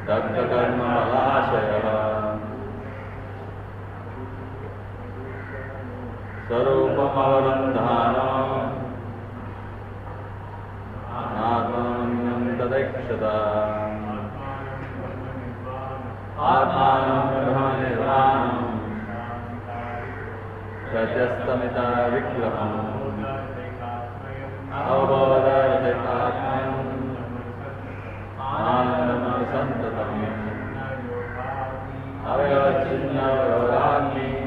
दग्धकर्ममलाशयः स्वरूपमवरुन्धानो आत्मानं तदैक्षत आत्मानं ब्रह्मनिर्वाणं प्रत्यस्तमितविग्रहम् अवबोधरहितात्म्यम् आनन्दमसन्ततम् अवयवच्छिन्नयोगाग्नि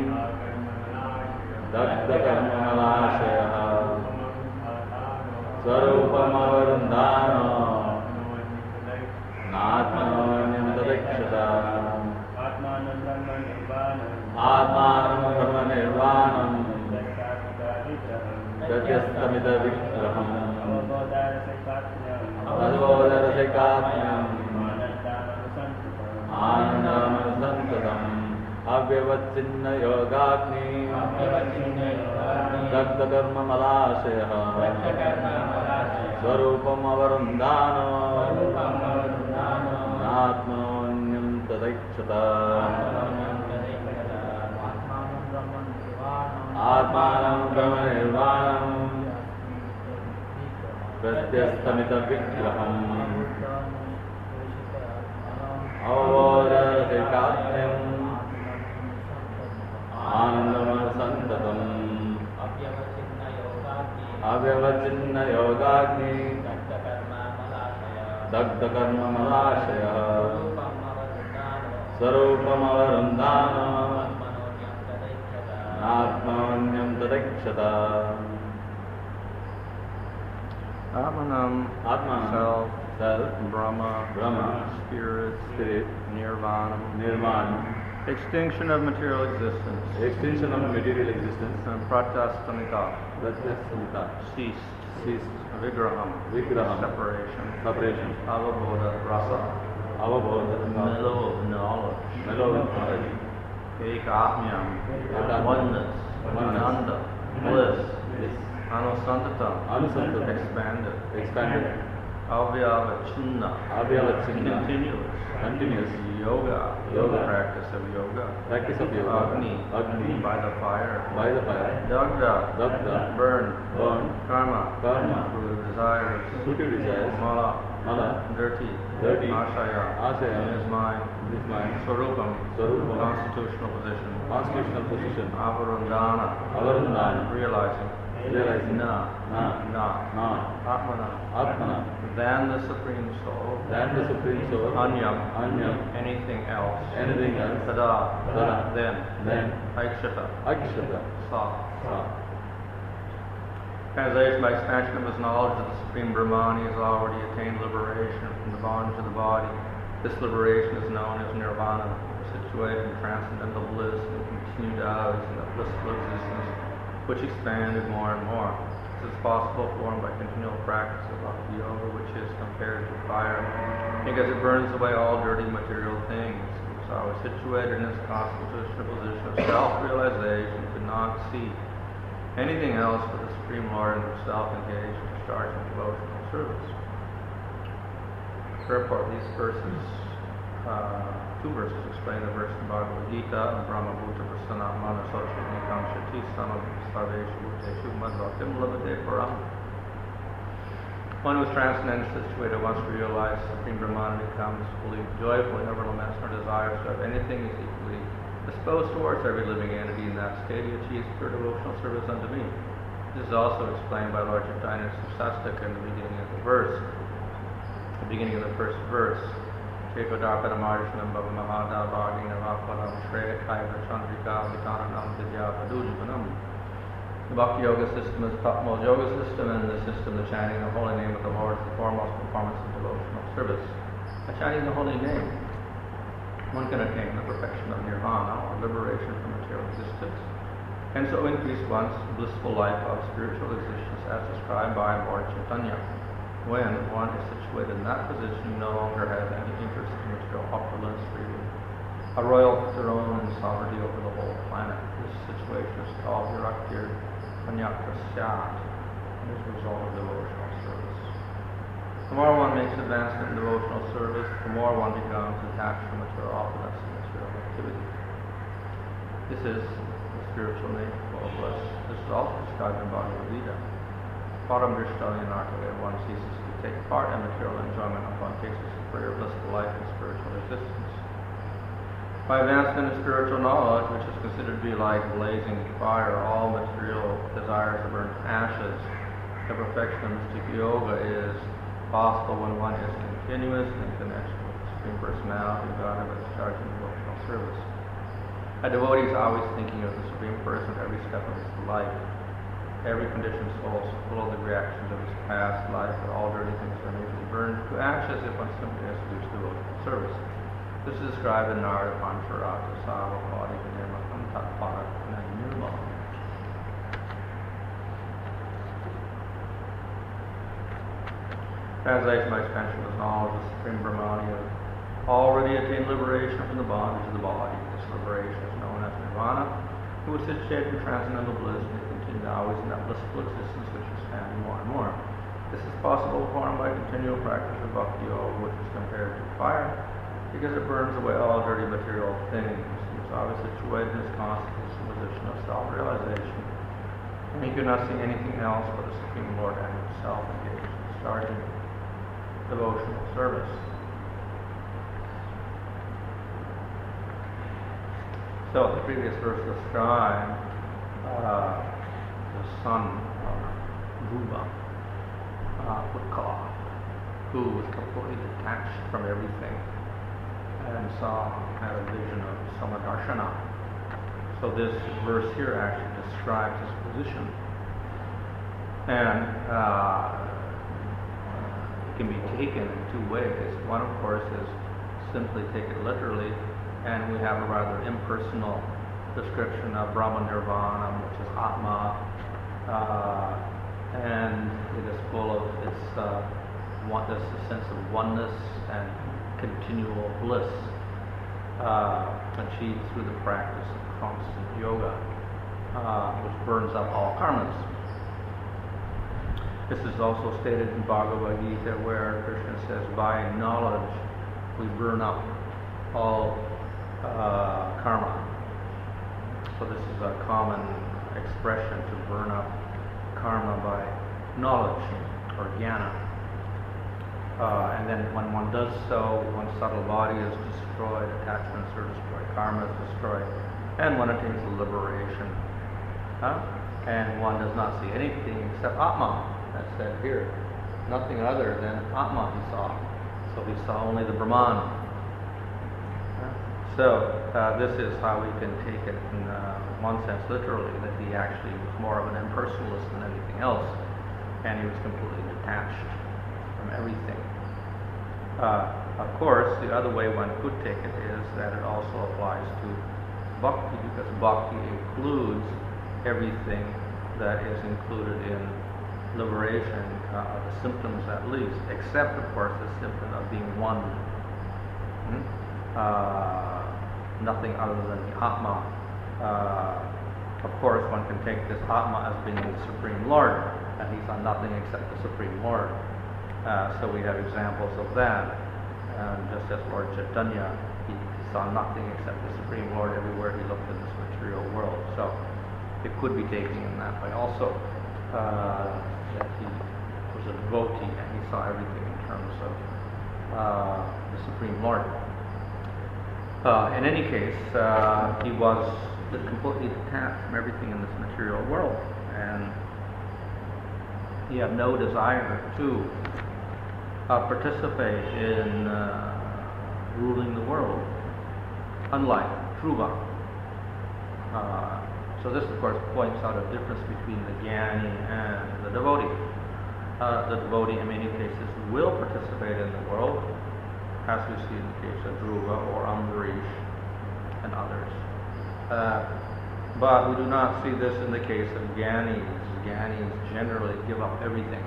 दग्धकर्ममलाशयः स्वरूपमवरुन्धानो नात्मन्यं तदैक्षत आत्मानं ब्रह्मनिर्वाणं प्रत्यस्तमितविग्रहम् अवबोधरहितात्म्यम् आनन्दमसन्ततम् अव्यवच्छिन्नयोगाग्नि दग्धकर्ममलाशयः स्वरूपमवरुन्धानो नात्मन्यं तदैक्षत आत्मानं ब्रह्मनिर्वाणं प्रत्यस्तमितविग्रहम् अवबोधरहितात्म्यम् आनन्दमसन्ततम् अव्यवच्छिन्नयोगाग्नि दग्धकर्ममलाशयः स्वरूपमवरुन्धानो नात्मन्यं तदैक्षत Atmanam, self, Brahma, spirit, Nirvana, extinction of material existence, and pratyastamita, ceased, vigraham, separation, avabodha, rasa, mellow of knowledge, ekatmyam, oneness, ananda, bliss, anusantata, expanded, avyavachinna, continuous, yoga, practice of yoga, agni, by the fire, dagda, burn, karma, through desires, mala, dirty, ashaya, in his mind, swarupam, constitutional position, avarundana, realizing, na, atmana, than the Supreme Soul, anyam, anything else, tada, then, aikshata, sa. Translation: by expansion of his knowledge of the Supreme Brahman, he has already attained liberation from the bondage of the body. This liberation is known as nirvana, situated in transcendental bliss and continued out in the blissful existence, which expanded more and more. This is possible formed by continual practice of bhakti yoga, which is compared to fire, because it burns away all dirty material things. So I was situated in this constitutional position of self-realization, could not see anything else but the Supreme Lord and himself engaged in discharging devotional service. Therefore, these verses, two verses explain the verse in Bhagavad Gita, Brahma Bhuta Prasana Mana Socha Nikam Shati Sama Sarveshu Bhuteshu Madhvatim Labate Param. One who is transcendently situated wants to realize Supreme Brahman becomes fully joyful, he never laments nor desires to have anything, is equally disposed towards every living entity. In that state he achieves pure devotional service unto me. This is also explained by Lord Chaitanya Sasastika in the beginning of the verse. The beginning of the first verse. Chekodarpadamarishnam Bhava Mahada Bhagina Vaparam Shreya Kaiva Chandrika Vitananam Vidya Padujivanam. The Bhakti Yoga system is the topmost yoga system, and in the system the chanting the holy name of the Lord is the foremost performance of devotional service. By chanting the holy name, one can attain the perfection of nirvana, or liberation from material existence, and so increase one's blissful life of spiritual existence as described by Lord Chaitanya. When one is situated in that position, he no longer has any interest in material opulence, freedom, a royal throne, and sovereignty over the whole planet. This situation is called Viraktir Panyakrasyat, and is a result of devotional service. The more one makes advancement in devotional service, the more one becomes detached from material opulence and material activity. This is the spiritual nature of bliss. This is also described in Bhagavad Gita. One ceases to take part in material enjoyment and one takes a superior blissful life in spiritual existence. By advancement in spiritual knowledge, which is considered to be like blazing fire, all material desires are burned to ashes. The perfection of mystic yoga is possible when one is continuous in connection with the Supreme Personality of God and is charged in devotional service. A devotee is always thinking of the Supreme Person at every step of his life. Every conditioned soul is full of the reactions of his past life, where all dirty things are immediately burned to ashes if one simply executes devotional service. This is described in Narada Pancharata Sava Bhadi Nirma Antapada Nirma. Translation by expansion of knowledge, the Supreme Brahmani has already attained liberation from the bondage of the body. This liberation is known as Nirvana. Who is situated in transcendental bliss and continue always in that blissful existence which is expanding more and more. This is possible formed by continual practice of bhakti yoga, which is compared to fire, because it burns away all dirty material things. He is always situated in his constant position of self-realization, and he cannot see anything else but the Supreme Lord and himself engaged in starting devotional service. So the previous verse described the son of Dhruva, Utkala, who was completely detached from everything and had a vision of Samadarshana. So this verse here actually describes his position. And it can be taken in two ways. One, of course, is simply take it literally, and we have a rather impersonal description of Brahma Nirvana, which is Atma, and it is full of this sense of oneness and continual bliss achieved through the practice of constant yoga, which burns up all karmas. This is also stated in Bhagavad Gita, where Krishna says, by knowledge we burn up all karma. So this is a common expression, to burn up karma by knowledge or jnana. And then when one does so, one's subtle body is destroyed, attachments are destroyed, karma is destroyed, and one attains the liberation. And one does not see anything except Atma, as said here. Nothing other than Atma he saw. So he saw only the Brahman. So this is how we can take it in one sense literally, that he actually was more of an impersonalist than anything else, and he was completely detached from everything. Of course, the other way one could take it is that it also applies to bhakti, because bhakti includes everything that is included in liberation, the symptoms at least, except of course the symptom of being one. Nothing other than the Atma. Of course, one can take this Atma as being the Supreme Lord, and he saw nothing except the Supreme Lord. So we have examples of that. Just as Lord Chaitanya, he saw nothing except the Supreme Lord everywhere he looked in this material world. So it could be taken in that way also, that he was a devotee and he saw everything in terms of the Supreme Lord. In any case, he was completely detached from everything in this material world, and he had no desire to participate in ruling the world, unlike Dhruva. So this, of course, points out a difference between the jnani and the devotee. The devotee, in many cases, will participate in the world, as we see in the case of Dhruva or Ambarish and others. But we do not see this in the case of jnanis. Jnanis generally give up everything.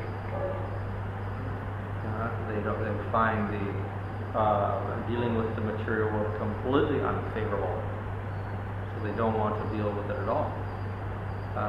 They find the dealing with the material world completely unfavorable, so they don't want to deal with it at all.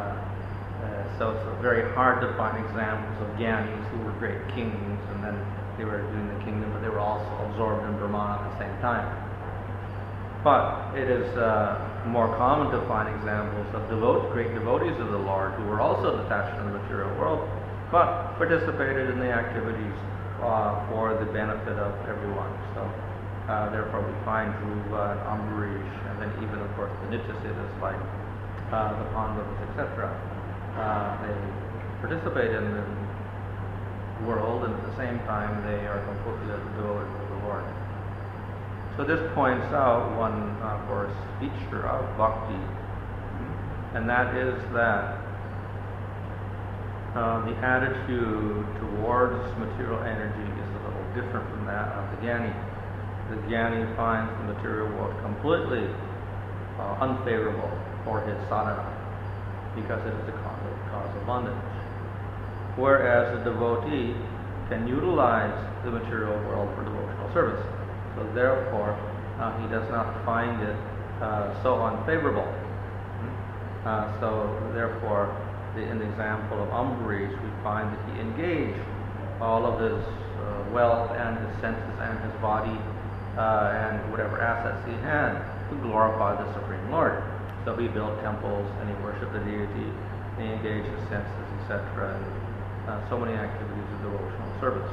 So it's very hard to find examples of jnanis who were great kings and then They were doing the kingdom, but they were also absorbed in Brahman at the same time. But it is more common to find examples of great devotees of the Lord who were also detached from the material world, but participated in the activities for the benefit of everyone. So therefore we find Dhruva and Ambarish, and then even of course the Nityasiddhas like the Pandavas, etc. They participate in the world, and at the same time they are completely devoted to the Lord. So this points out one, of course, feature of bhakti, and that is that the attitude towards material energy is a little different from that of the Jnani. The Jnani finds the material world completely unfavorable for his sadhana because it is the cause of bondage. Whereas a devotee can utilize the material world for devotional service. So therefore, he does not find it so unfavorable. So therefore, in the example of Ambarish, we find that he engaged all of his wealth and his senses and his body and whatever assets he had to glorify the Supreme Lord. So he built temples and he worshipped the deity, he engaged his senses, etc., and so many activities of devotional service.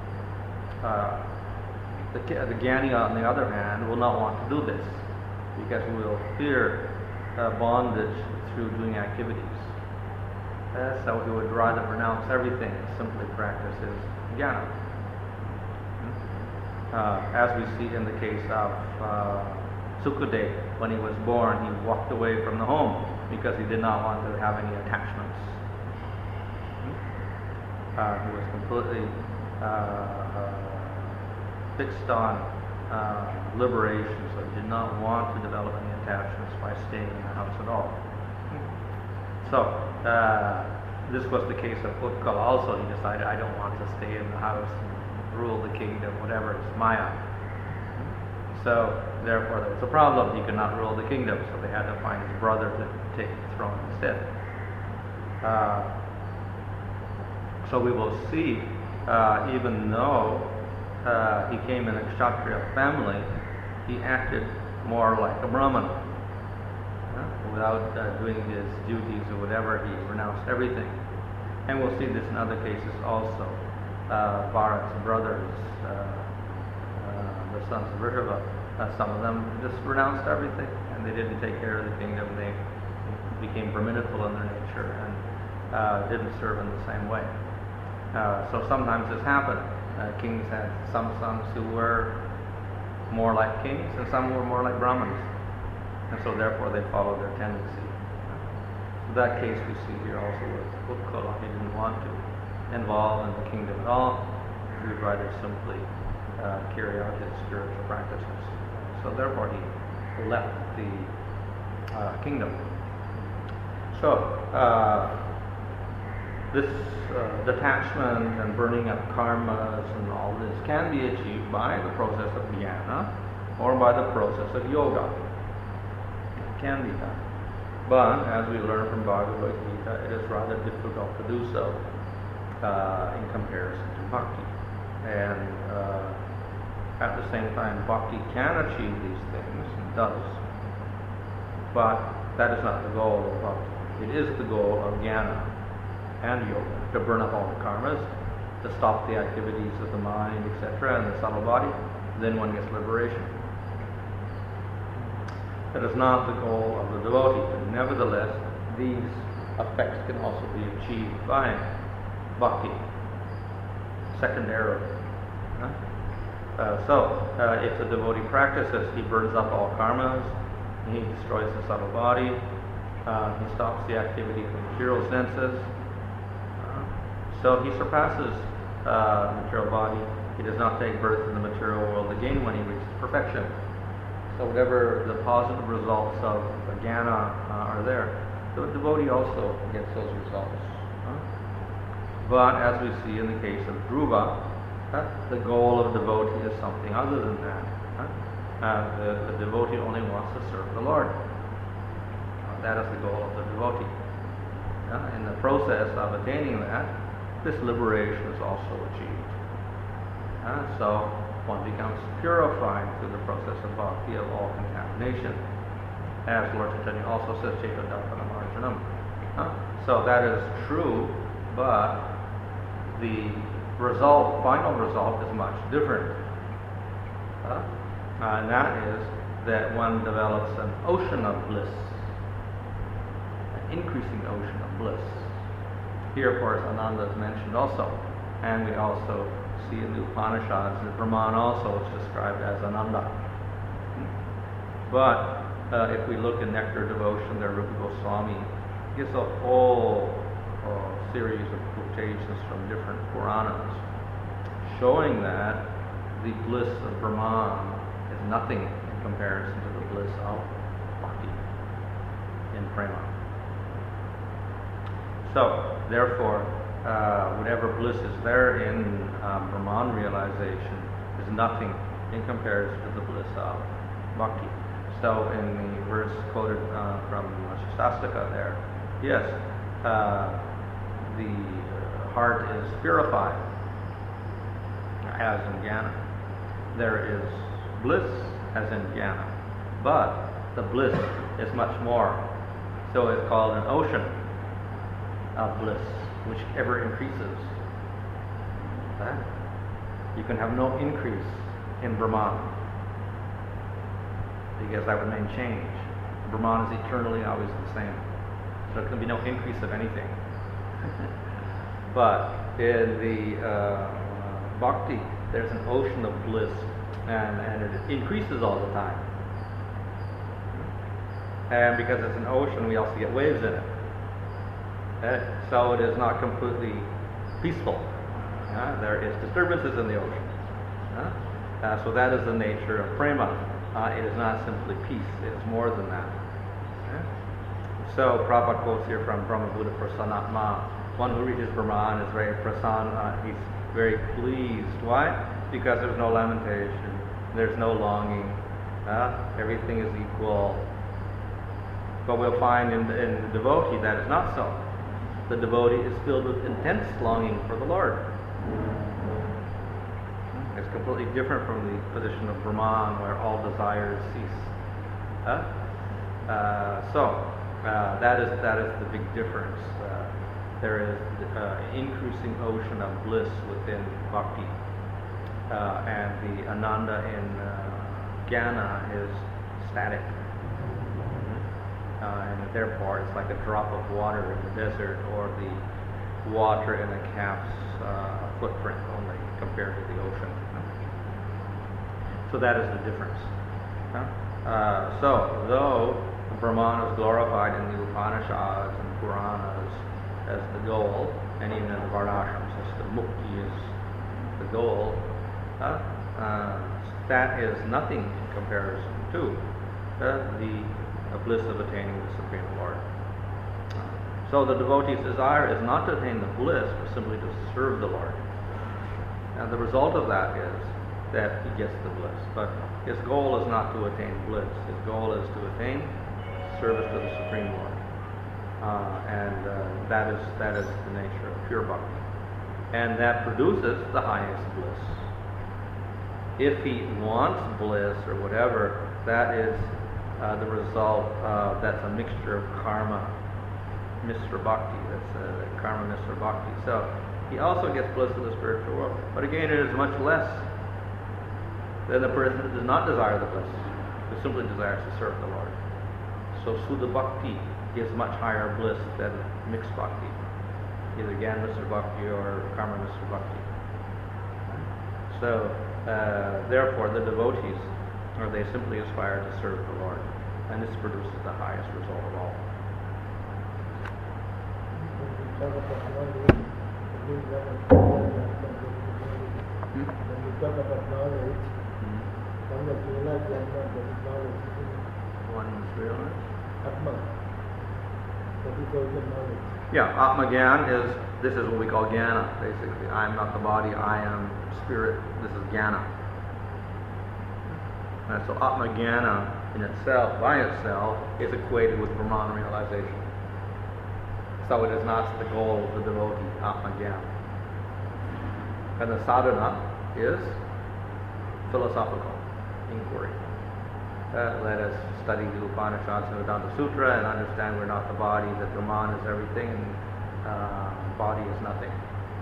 The Jnani, on the other hand, will not want to do this because he will fear bondage through doing activities. So he would rather renounce everything and simply practice his jnana. As we see in the case of Sukadeva, when he was born, he walked away from the home because he did not want to have any attachments. He was completely fixed on liberation, so he did not want to develop any attachments by staying in the house at all. So, this was the case of Utkal also. He decided, I don't want to stay in the house and rule the kingdom, whatever, it's Maya. So, therefore, there was a problem. He could not rule the kingdom, so they had to find his brother to take the throne instead. So we will see, even though he came in a Kshatriya family, he acted more like a Brahman. Without doing his duties or whatever, he renounced everything. And we'll see this in other cases also. Bharat's brothers, the sons of Rishabha, some of them just renounced everything and they didn't take care of the kingdom. They became Brahminical in their nature and didn't serve in the same way. So sometimes this happened. Kings had some sons who were more like kings and some were more like Brahmins. And so therefore they followed their tendency. In that case we see here also with Utkala. He didn't want to involve in the kingdom at all. He would rather simply carry out his spiritual practices. So therefore he left the kingdom. So this detachment and burning of karmas and all this can be achieved by the process of jnana or by the process of yoga. It can be done. But as we learn from Bhagavad Gita, it is rather difficult to do so in comparison to bhakti. And at the same time, bhakti can achieve these things, and does. But that is not the goal of bhakti. It is the goal of jnana and yoga, to burn up all the karmas, to stop the activities of the mind, etc., and the subtle body. Then one gets liberation. That is not the goal of the devotee, but nevertheless, these effects can also be achieved by bhakti, secondarily. If the devotee practices, he burns up all karmas, he destroys the subtle body, he stops the activity of the material senses, so he surpasses the material body. He does not take birth in the material world again when he reaches perfection. So whatever the positive results of the jnana are there, the devotee also gets those results. But as we see in the case of Dhruva, the goal of devotee is something other than that. The devotee only wants to serve the Lord. That is the goal of the devotee. In the process of attaining that, this liberation is also achieved. So one becomes purified through the process of bhakti of all contamination. As Lord Chaitanya also says, Chaitanya Darpana Marjanam. So that is true, but the final result is much different. And that is that one develops an ocean of bliss, an increasing ocean of bliss. Here, of course, Ananda is mentioned also, and we also see in the Upanishads that Brahman also is described as Ananda. But if we look in Nectar Devotion, there Rupa Goswami gives a whole series of quotations from different Puranas, showing that the bliss of Brahman is nothing in comparison to the bliss of Bhakti in Prema. So, therefore, whatever bliss is there in Brahman realization is nothing in comparison to the bliss of Bhakti. So, in the verse quoted from Shastaka there, yes, the heart is purified as in jnana. There is bliss as in jnana, but the bliss is much more. So it's called an ocean of bliss, which ever increases. You can have no increase in Brahman, because that would mean change. Brahman is eternally always the same. So there can be no increase of anything. But in the bhakti, there's an ocean of bliss, and it increases all the time. And because it's an ocean, we also get waves in it. So it is not completely peaceful. There is disturbances in the ocean. So that is the nature of prema. It is not simply peace, it is more than that. So Prabhupada quotes here from Brahma-Buddha Prasanatma. One who reaches Brahman is very prasanna, he's very pleased. Why? Because there's no lamentation, there's no longing, everything is equal. But we'll find in the devotee that is not so. The devotee is filled with intense longing for the Lord. It's completely different from the position of Brahman, where all desires cease. That is the big difference. There is increasing ocean of bliss within bhakti, and the ananda in jnana is static, and therefore it's like a drop of water in the desert, or the water in a calf's footprint only compared to the ocean. So that is the difference. So though Brahman is glorified in the Upanishads and Puranas as the goal, and even in the Varnashram system, mukti is the goal, that is nothing in comparison to the bliss of attaining the Supreme Lord. So the devotee's desire is not to attain the bliss, but simply to serve the Lord. And the result of that is that he gets the bliss. But his goal is not to attain bliss. His goal is to attain service to the Supreme Lord. That is the nature of pure bhakti. And that produces the highest bliss. If he wants bliss or whatever, that is the result that's a mixture of karma, Mr. Bhakti. That's karma, Mr. Bhakti. So he also gets bliss in the spiritual world. But again, it is much less than the person that does not desire the bliss, who simply desires to serve the Lord. So Suddha Bhakti gives much higher bliss than mixed Bhakti, either Gyan Mr. Bhakti or Karma Mr. Bhakti. So therefore the devotees, or they simply aspire to serve the Lord, and this produces the highest result of all. One is realized. Atma. That is also knowledge. Yeah, Atma Gyan this is what we call Jnana, basically. I am not the body, I am spirit. This is Jnana. And so Atma Jnana in itself, by itself, is equated with Brahman realization. So it is not the goal of the devotee, Atma Jnana. And the sadhana is philosophical inquiry. Let us study the Upanishads and Vedanta Sutra and understand we're not the body, that Brahman is everything, and body is nothing.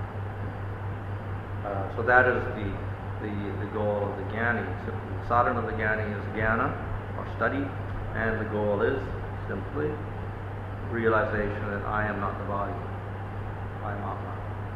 So that is the goal of the Jnani. So the sadhana of the Jnani is jnana, or study, and the goal is simply realization that I am not the body. I am Atma.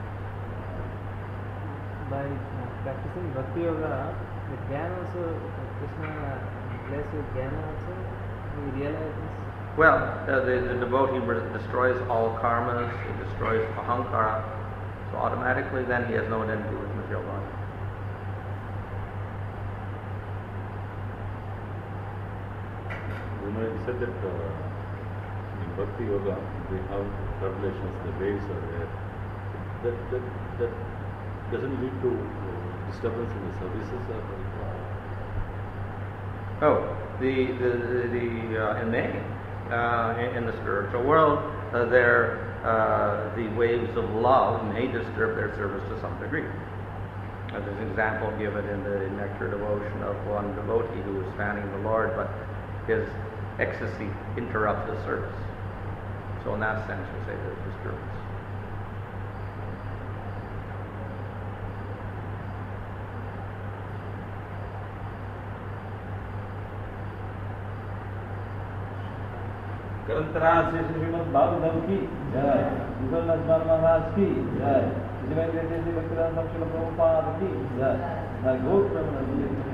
By practicing Bhakti Yoga, the Jnana also, Krishna bless with Jnana also, we realize this. Well, the devotee destroys all karmas, he destroys ahankara, so automatically then he has no identity with material body. You said that in Bhakti Yoga we have revelations, the waves are there. That doesn't lead to disturbance in the services in the spiritual world, the waves of love may disturb their service to some degree. There's an example given in the Nectar Devotion of one devotee who was fanning the Lord, but his ecstasy interrupts his service. So in that sense, we say there's disturbance. ग्रंथराज Shri Shrimad Bhagavatam की जय, विश्वनाथ महाराज की जय, श्री भक्तिवेदांत श्रील प्रभुपाद की जय, गौर ब्रह्म